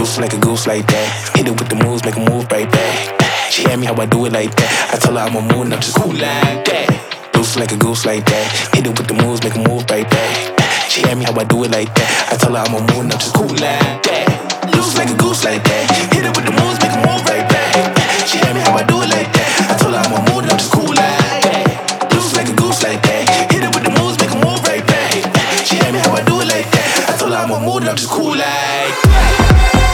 Loose like a goose like that. Hit it with the moves, make a move right back. She had me how I do it like that. I tell her I'm a moon, I'm just cool like that. Loose like a goose like that. Hit it with the moves, make a move right back. She had me how I do it like that. I tell her I'm a moon, I'm just cool like that. Loose like a goose like that. Hit it with the moves, make a move right back. She had me how I do it like that. I told her I'm a moon, I'm just cool like that. Loose like a goose like that. Hit it with the moves, make a move right back. She had me how I do it like that. I told her I'm a moon, I'm just cool like that.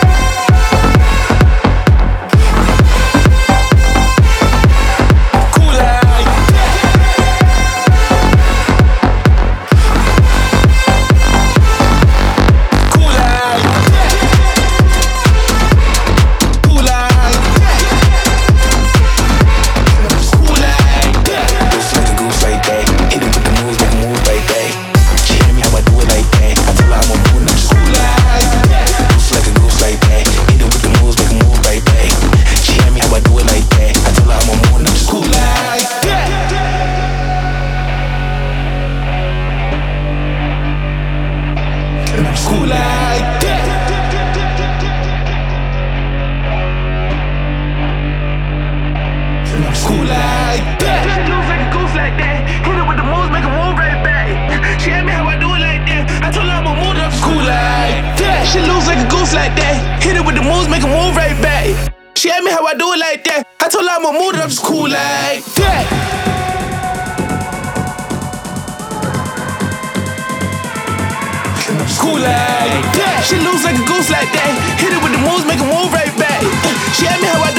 Cool like that. Cool like that. Loose like a goose like that. Hit it with the moves, make a move right back. She had me how I do it like that. I told her I'm a mood up. Cool like that. She loose like a goose like that. Hit it with the moves, make a move right back. She had me how I do it like that. I told her I'm a mood up. Cool like that. Cool like that. She loose like a goose like that. Hit it with the moves, make a move right back. She had me how I